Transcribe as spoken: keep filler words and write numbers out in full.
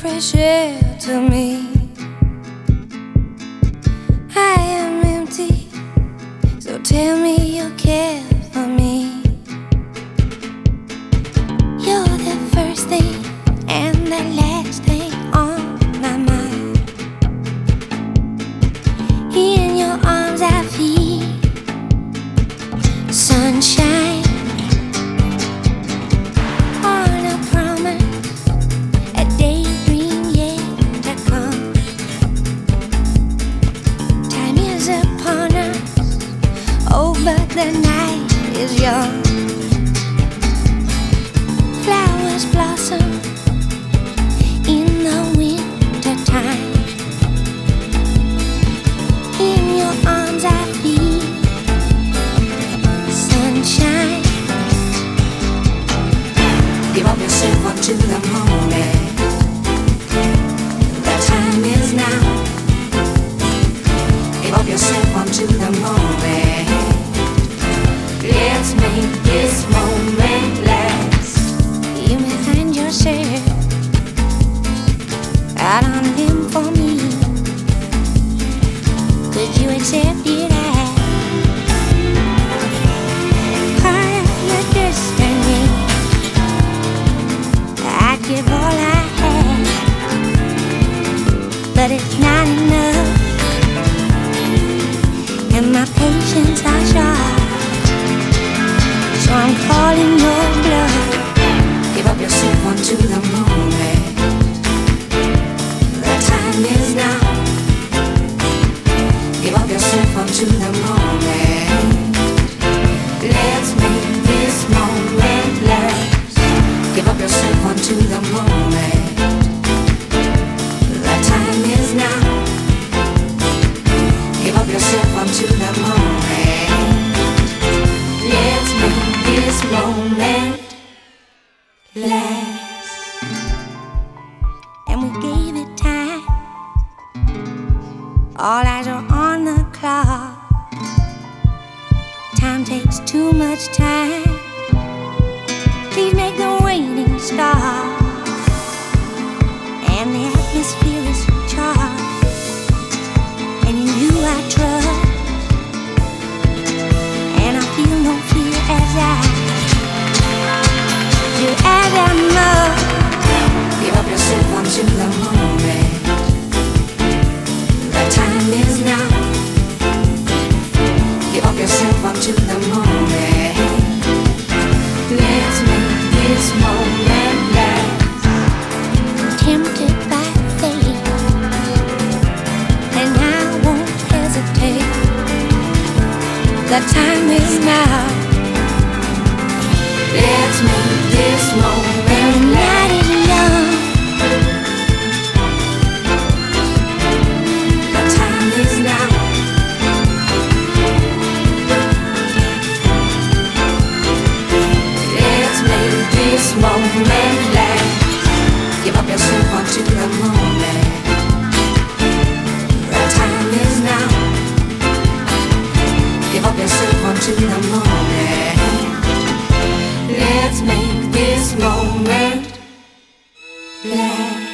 fresh air to me. I am empty, so tell me you care for me. You're the first thing and the last thing on my mind. In your arms I feel sunshine. On a promise, a daydream yet to come. Time is upon us, oh, but the night is young. Flowers blossom in the winter time. In your arms I feel sunshine. Give up yourself unto the moment. The time is now. Give up yourself unto the moment. Let's make this moment last. You may find yourself out on a limb for me. Could you accept it as part of your destiny? I'd give all I have, but it's not enough, and my patience are short. So I'm calling your bluff. Give up yourself unto the moment. The time is now. Give up yourself unto the moment. Let's make this moment last. Give up yourself unto the moment. The time is now. Give up yourself unto the moment. Let's make this moment last. And we gave it time. All eyes are on the clock. Time takes too much time. Please make the waiting stop. And the atmosphere is charged, and in you I trust, and I feel no fear as I do as I must. Give up yourself unto the moment. The time is now. Give up yourself unto the moment. Let's make this moment last. Tempted by fate, and I won't hesitate. The time is now. Let's make this moment The last. night is young. The time is now. Let's make this moment last. Give up yourself unto the moment. The time is now. Give up yourself unto the moment. Let's make this moment last.